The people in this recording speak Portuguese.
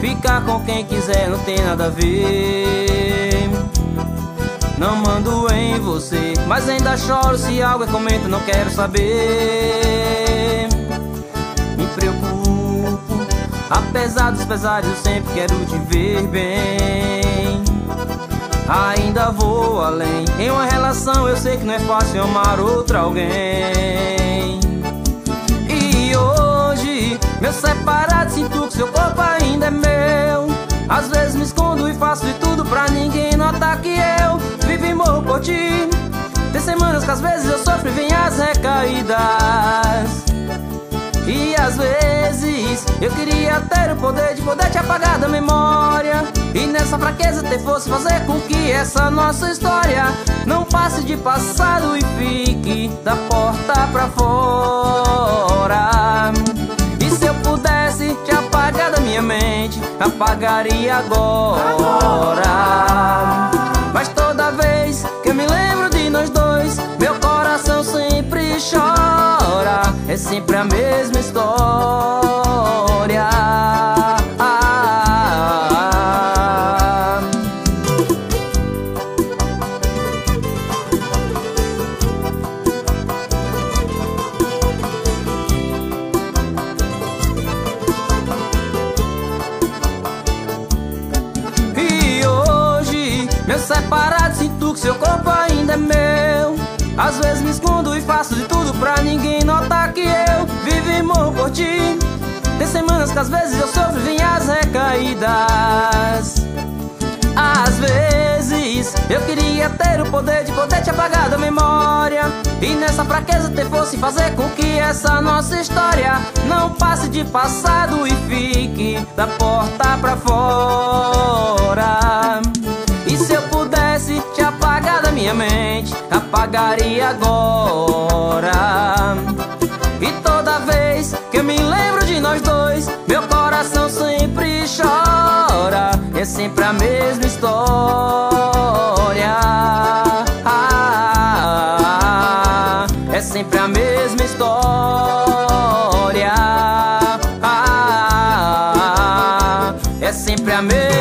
Ficar com quem quiser não tem nada a ver. Não mando em você, mas ainda choro se algo eu comento, não quero saber. Me preocupo, apesar dos pesares eu sempre quero te ver bem. Ainda vou além, em uma relação eu sei que não é fácil amar outra alguém. E hoje, meu separado, sinto que seu corpo ainda é meu. Às vezes me escondo e faço de tudo pra ninguém notar que eu vivo e morro por ti. Tem semanas que às vezes eu sofro e vem as recaídas. E às vezes eu queria ter o poder de poder te apagar da memória. E nessa fraqueza ter força fazer com que essa nossa história não passe de passado e fique da porta pra fora. E se eu pudesse te apagar da minha mente, apagaria agora. Mas toda vez que eu me lembro de nós dois, meu coração sempre chora. É sempre a mesma história. E hoje, meu separado, sinto que seu corpo ainda é meu. Às vezes me escondo e faço de tudo pra ninguém notar que eu vivo e morro por ti. Tem semanas que às vezes eu sofro e vem as recaídas. Às vezes eu queria ter o poder de poder te apagar da memória. E nessa fraqueza ter força em fazer com que essa nossa história não passe de passado e fique da porta pra fora. E se eu pudesse te apagar da minha mente, apagaria agora. E toda vez que eu me lembro de nós dois, meu coração sempre chora. É sempre a mesma história. É sempre a mesma história. É sempre a mesma.